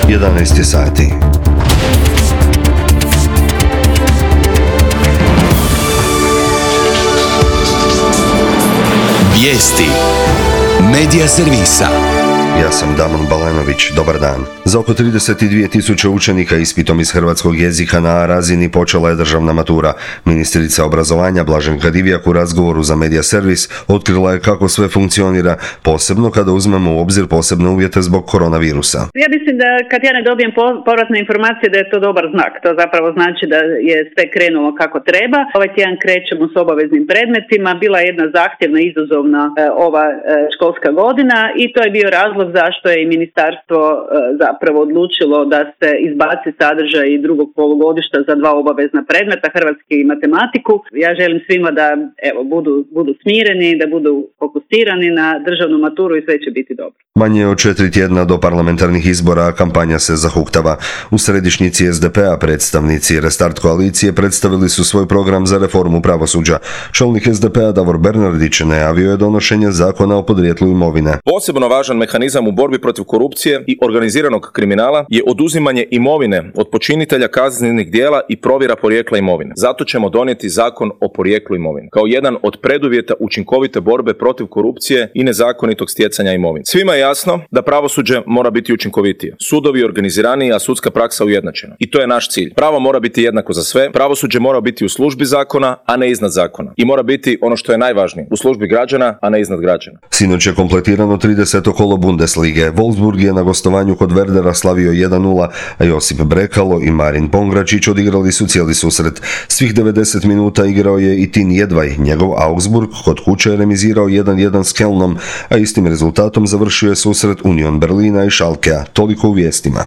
11 sati. Vijesti Medija servisa. Ja sam Damon Balenović, dobar dan. Za oko 32.000 učenika ispitom iz hrvatskog jezika na A razini počela je državna matura. Ministrica obrazovanja Blaženka Divjak u razgovoru za Medija servis otkrila je kako sve funkcionira, posebno kada uzmemo u obzir posebne uvjete zbog koronavirusa. Ja mislim da kad ja ne dobijem povratne informacije da je to dobar znak. To zapravo znači da je sve krenulo kako treba. Ovaj tjedan krećemo s obaveznim predmetima. Bila je jedna zahtjevna, izazovna ova školska godina i to je bio razlog zašto je i ministarstvo zapravo odlučilo da se izbaci sadržaj drugog polugodišta za 2 obavezna predmeta, hrvatski i matematiku. Ja želim svima da budu smireni, da budu fokusirani na državnu maturu i sve će biti dobro. Manje od 4 tjedna do parlamentarnih izbora, a kampanja se zahuktava. U središnjici SDP-a predstavnici Restart koalicije predstavili su svoj program za reformu pravosuđa. Čelnik SDP-a Davor Bernardić najavio je donošenje zakona o podrijetlu imovine. Posebno važan mehanizam u borbi protiv korupcije i organiziranog kriminala je oduzimanje imovine od počinitelja kaznenih djela i provjera porijekla imovine. Zato ćemo donijeti zakon o porijeklu imovine kao jedan od preduvjeta učinkovite borbe protiv korupcije i nezakonitog stjecanja imovine. Svima je jasno da pravosuđe mora biti učinkovitije, sudovi organiziraniji, a sudska praksa ujednačena. I to je naš cilj. Pravo mora biti jednako za sve, pravosuđe mora biti u službi zakona, a ne iznad zakona. I mora biti ono što je najvažnije, u službi građana, a ne iznad građana. Sinoć je kompletirano 30. kolo Bundeslige. Wolfsburg je na gostovanju kod Werdera slavio 1:0, a Josip Brekalo i Marin Pongračić odigrali su cijeli susret. Svih 90 minuta igrao je i Tin Jedvaj. Njegov Augsburg kod kuće je remizirao 1:1 s Kelnom, a istim rezultatom završio je susret Union Berlina i Schalkea. Toliko u vijestima.